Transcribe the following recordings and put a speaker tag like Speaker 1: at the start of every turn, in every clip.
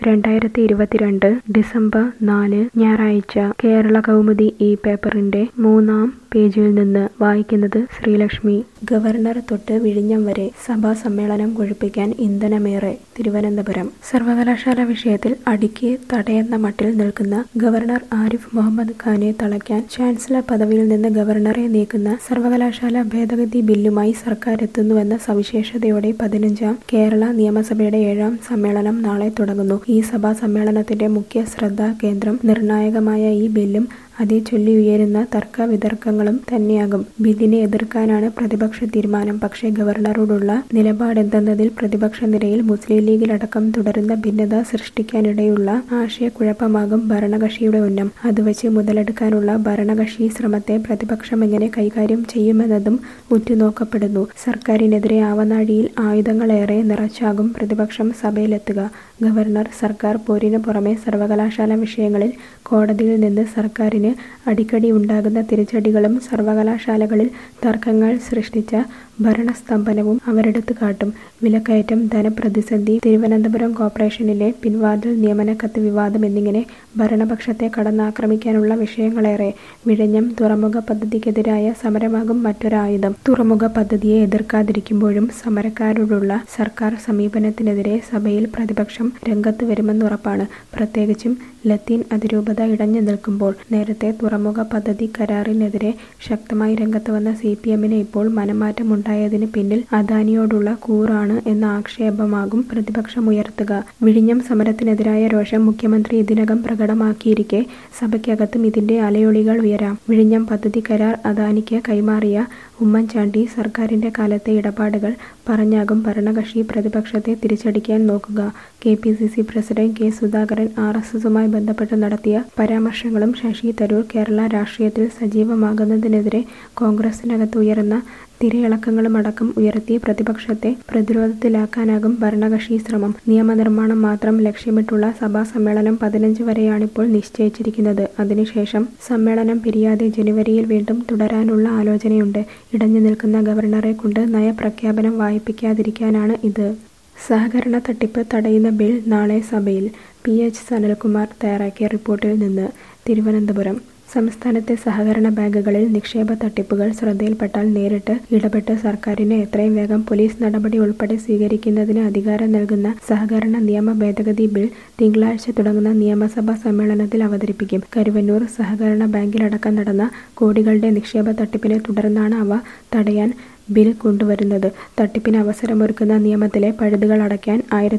Speaker 1: 2022 December 4 ഞായറാഴ്ച കേരള കൗമുദി ഈ പേപ്പറിന്റെ 3-ാം പേജിൽ നിന്ന് വായിക്കുന്നത് ശ്രീലക്ഷ്മി. ഗവർണർ തൊട്ട് വിഴിഞ്ഞം വരെ സഭാ സമ്മേളനം കൊഴുപ്പിക്കാൻ ഇന്ധനമേറെ. തിരുവനന്തപുരം. സർവകലാശാല വിഷയത്തിൽ അടിക്ക് തടയെന്ന മട്ടിൽ നിൽക്കുന്ന ഗവർണർ ആരിഫ് മുഹമ്മദ് ഖാനെ തളയ്ക്കാൻ ചാൻസലർ പദവിയിൽ നിന്ന് ഗവർണറെ നീക്കുന്ന സർവകലാശാല ഭേദഗതി ബില്ലുമായി സർക്കാർ എത്തുന്നുവെന്ന സവിശേഷതയോടെ 15-ാം കേരള നിയമസഭയുടെ 7-ാം സമ്മേളനം നാളെ തുടങ്ങുന്നു. ഈ സഭാ സമ്മേളനത്തിന്റെ മുഖ്യ ശ്രദ്ധാകേന്ദ്രം നിർണായകമായ ഈ ബില്ലും അതേച്ചൊല്ലി ഉയരുന്ന തർക്ക വിതർക്കങ്ങളും തന്നെയാകും. ബില്ലിനെ എതിർക്കാനാണ് പ്രതിപക്ഷ തീരുമാനം. പക്ഷേ ഗവർണറോടുള്ള നിലപാടെന്തെന്നതിൽ പ്രതിപക്ഷ നിരയിൽ മുസ്ലിം ലീഗിലടക്കം തുടരുന്ന ഭിന്നത സൃഷ്ടിക്കാനിടയുള്ള ആശയക്കുഴപ്പമാകും ഭരണകക്ഷിയുടെ ഉന്നം. അതുവച്ച് മുതലെടുക്കാനുള്ള ഭരണകക്ഷി ശ്രമത്തെ പ്രതിപക്ഷം എങ്ങനെ കൈകാര്യം ചെയ്യുമെന്നതും ഉറ്റുനോക്കപ്പെടുന്നു. സർക്കാരിനെതിരെ ആവനാഴിയിൽ ആയുധങ്ങളേറെ നിറച്ചാകും പ്രതിപക്ഷം സഭയിലെത്തുക. ഗവർണർ സർക്കാർ പോരിന് പുറമെ സർവകലാശാല വിഷയങ്ങളിൽ കോടതിയിൽ നിന്ന് സർക്കാരിന് അടിക്കടി ഉണ്ടാകുന്ന തിരിച്ചടികളും സർവകലാശാലകളിൽ തർക്കങ്ങൾ സൃഷ്ടിച്ച ഭരണസ്തംഭനവും അവരെടുത്തു കാട്ടും. വിലക്കയറ്റം, ധനപ്രതിസന്ധി, തിരുവനന്തപുരം കോർപ്പറേഷനിലെ പിൻവാതിൽ നിയമനക്കത്ത് വിവാദം എന്നിങ്ങനെ ഭരണപക്ഷത്തെ കടന്നാക്രമിക്കാനുള്ള വിഷയങ്ങളേറെ. വിഴിഞ്ഞം തുറമുഖ പദ്ധതിക്കെതിരായ സമരമാകും മറ്റൊരായുധം. തുറമുഖ പദ്ധതിയെ എതിർക്കാതിരിക്കുമ്പോഴും സമരക്കാരോടുള്ള സർക്കാർ സമീപനത്തിനെതിരെ സഭയിൽ പ്രതിപക്ഷം രംഗത്ത് വരുമെന്നുറപ്പാണ്. പ്രത്യേകിച്ചും ലത്തീൻ അതിരൂപത ഇടഞ്ഞു നിൽക്കുമ്പോൾ. നേരത്തെ തുറമുഖ പദ്ധതി കരാറിനെതിരെ ശക്തമായി രംഗത്ത് വന്ന CPM-ന് ഇപ്പോൾ മനംമാറ്റമുണ്ടായതിന് പിന്നിൽ അദാനിയോടുള്ള കൂറാണ് എന്ന ആക്ഷേപമാകും പ്രതിപക്ഷമുയർത്തുക. വിഴിഞ്ഞം സമരത്തിനെതിരായ രോഷം മുഖ്യമന്ത്രി ഇതിനകം പ്രകടമാക്കിയിരിക്കെ സഭയ്ക്കകത്തും ഇതിന്റെ അലയൊളികൾ ഉയരാം. വിഴിഞ്ഞം പദ്ധതി കരാർ അദാനിക്ക് കൈമാറിയ ഉമ്മൻചാണ്ടി സർക്കാരിന്റെ കാലത്തെ ഇടപാടുകൾ പറഞ്ഞാകും ഭരണകക്ഷി പ്രതിപക്ഷത്തെ തിരിച്ചടിക്കാൻ നോക്കുക. KPCC president K. സുധാകരൻ RSSുമായി ബന്ധപ്പെട്ട് നടത്തിയ പരാമർശങ്ങളും ശശി തരൂർ കേരള രാഷ്ട്രീയത്തിൽ സജീവമാകുന്നതിനെതിരെ കോൺഗ്രസിനകത്ത് ഉയർന്ന തിരയിളക്കങ്ങളുമടക്കം ഉയർത്തി പ്രതിപക്ഷത്തെ പ്രതിരോധത്തിലാക്കാനാകും ഭരണകക്ഷി ശ്രമം. നിയമനിർമ്മാണം മാത്രം ലക്ഷ്യമിട്ടുള്ള സഭാ സമ്മേളനം 15 വരെയാണിപ്പോൾ നിശ്ചയിച്ചിരിക്കുന്നത്. അതിനുശേഷം സമ്മേളനം പിരിയാതെ ജനുവരിയിൽ വീണ്ടും തുടരാനുള്ള ആലോചനയുണ്ട്. ഇടഞ്ഞു നിൽക്കുന്ന ഗവർണറെ കൊണ്ട് നയപ്രഖ്യാപനം വായിപ്പിക്കാതിരിക്കാനാണ് ഇത്. സഹകരണ തട്ടിപ്പ് തടയുന്ന ബിൽ നാളെ സഭയിൽ. PH സനൽകുമാർ തയ്യാറാക്കിയ റിപ്പോർട്ടിൽ നിന്ന്. തിരുവനന്തപുരം. സംസ്ഥാനത്തെ സഹകരണ ബാങ്കുകളിൽ നിക്ഷേപ തട്ടിപ്പുകൾ ശ്രദ്ധയിൽപ്പെട്ടാൽ നേരിട്ട് ഇടപെട്ട് സർക്കാരിന് എത്രയും വേഗം പോലീസ് നടപടി ഉൾപ്പെടെ സ്വീകരിക്കുന്നതിന് അധികാരം നൽകുന്ന സഹകരണ നിയമ ഭേദഗതി ബിൽ തിങ്കളാഴ്ച തുടങ്ങുന്ന നിയമസഭാ സമ്മേളനത്തിൽ അവതരിപ്പിക്കും. കരുവന്നൂർ സഹകരണ ബാങ്കിലടക്കം നടന്ന കോടികളുടെ നിക്ഷേപ തട്ടിപ്പിനെ തുടർന്നാണ് അവ തടയാൻ ബിൽ കൊണ്ടുവരുന്നത്. തട്ടിപ്പിന് അവസരമൊരുക്കുന്ന നിയമത്തിലെ പഴുതുകൾ അടയ്ക്കാൻ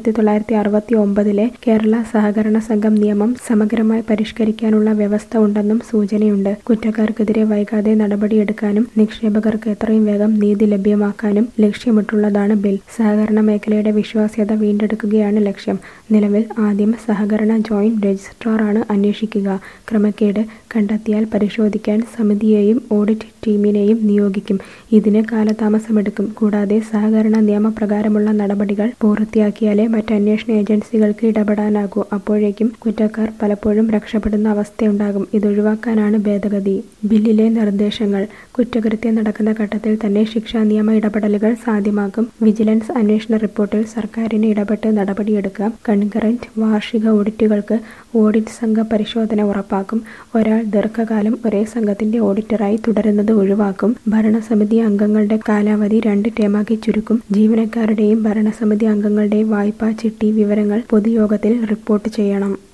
Speaker 1: 1969-ലെ കേരള സഹകരണ സംഘം നിയമം സമഗ്രമായി പരിഷ്കരിക്കാനുള്ള വ്യവസ്ഥ ഉണ്ടെന്നും സൂചനയുണ്ട്. കുറ്റക്കാർക്കെതിരെ വൈകാതെ നടപടിയെടുക്കാനും നിക്ഷേപകർക്ക് എത്രയും വേഗം നീതി ലഭ്യമാക്കാനും ലക്ഷ്യമിട്ടുള്ളതാണ് ബിൽ. സഹകരണ മേഖലയുടെ വിശ്വാസ്യത വീണ്ടെടുക്കുകയാണ് ലക്ഷ്യം. നിലവിൽ ആദ്യം സഹകരണ ജോയിന്റ് രജിസ്ട്രാറാണ് അന്വേഷിക്കുക. ക്രമക്കേട് കണ്ടെത്തിയാൽ പരിശോധിക്കാൻ സമിതിയെയും ഓഡിറ്റ് ടീമിനെയും നിയോഗിക്കും. ഇതിന് കാലതാമസമെടുക്കും. കൂടാതെ സഹകരണ നിയമപ്രകാരമുള്ള നടപടികൾ പൂർത്തിയാക്കിയാലേ മറ്റ് അന്വേഷണ ഏജൻസികൾക്ക് ഇടപെടാനാകൂ. അപ്പോഴേക്കും കുറ്റക്കാർ പലപ്പോഴും രക്ഷപ്പെടുന്ന അവസ്ഥയുണ്ടാകും. ഇതൊഴിവാക്കാനാണ് ഭേദഗതി. ബില്ലിലെ നിർദ്ദേശങ്ങൾ. കുറ്റകൃത്യം നടക്കുന്ന ഘട്ടത്തിൽ തന്നെ ശിക്ഷാ നിയമ ഇടപെടലുകൾ സാധ്യമാക്കും. വിജിലൻസ് അന്വേഷണ റിപ്പോർട്ടിൽ സർക്കാരിന് ഇടപെട്ട് നടപടിയെടുക്കാം. കൺകറന്റ് വാർഷിക ഓഡിറ്റുകൾക്ക് ഓഡിറ്റ് സംഘ പരിശോധന ഉറപ്പാക്കും. ഒരാൾ ദീർഘകാലം ഒരേ സംഘത്തിന്റെ ഓഡിറ്ററായി തുടരുന്നത് ഒഴിവാക്കും. ഭരണസമിതി അംഗങ്ങളുടെ കാലാവധി 2 ടേമാക്കി ചുരുക്കും. ജീവനക്കാരുടെയും ഭരണസമിതി അംഗങ്ങളുടെയും വായ്പാ ചിട്ടി വിവരങ്ങൾ പൊതുയോഗത്തിൽ റിപ്പോർട്ട് ചെയ്യണം.